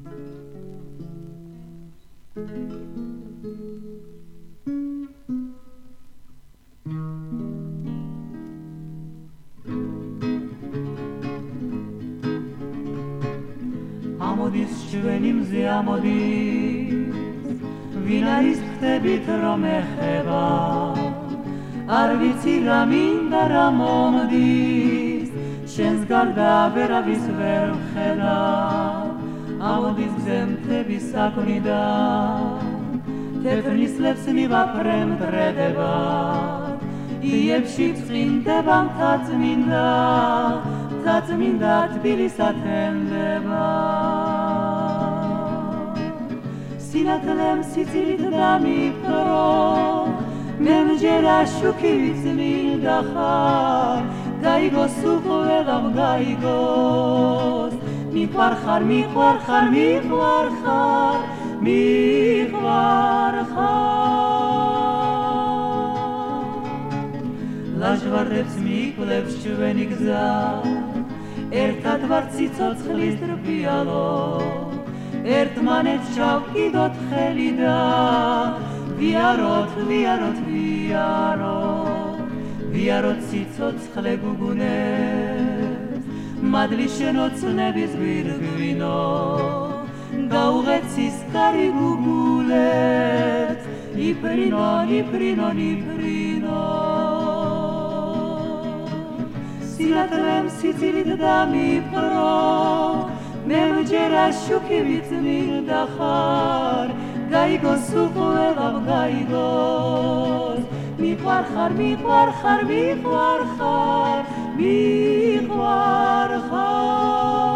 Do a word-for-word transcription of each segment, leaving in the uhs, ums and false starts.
ამოდის ჩვენი მზე ამოდის ვინ არის ხდებით რომ ეხება არ ვიცი რა მინდა რა მომდის შენს გარდა ვერავის ვერ ვხედა ამოდის მზე მთების საქმიდან თეთრნისლებს მივაფრე მტრედება იებში წმინდება მთაწმინდა მთაწმინდა თბილისა თენდება სინათლემ სიცილით დამიფრო მე მჯერა შუქივით წმინდა ხარ გაიგოს უყველამ გაიგოს მიყვარ ხარ მიყვარ ხარ მიყვარ ხარ მიყვარ ხარ ლაჟვარდებს მიკლებს ჩვენი გზა ერთად ვართ სიცოცხლის რბიალო ერთმანეთს ჩავკიდოთ ხელი და ვიაროთ ვიაროთ ვიაროთ ვიაროთ სიცოცხლე გუგუნებს მადლი შენოცნების გვირგვინო გაუღეცის კარი გუგულებს იფრინო იფრინო იფრინო სინათლემ სიცილით დამიფრო მე მჯერა შუქივით წმინდა ხარ გაიგოს უყველამ გაიგოს მიყვარ ხარ მიყვარ ხარ მიყვარ ხარ მიყვარ ხარ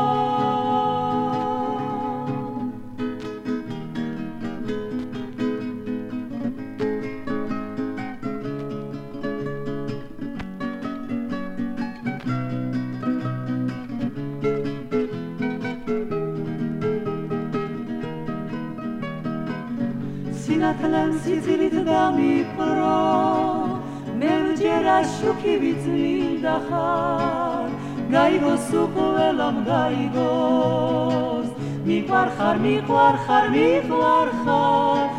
სინათლემ სიცილით დამიფრო მე მჯერა შუქივით წმინდა ხარ გაიგოს უყველამ გაიგოს მიყვარ ხარ მიყვარ ხარ მიყვარ ხარ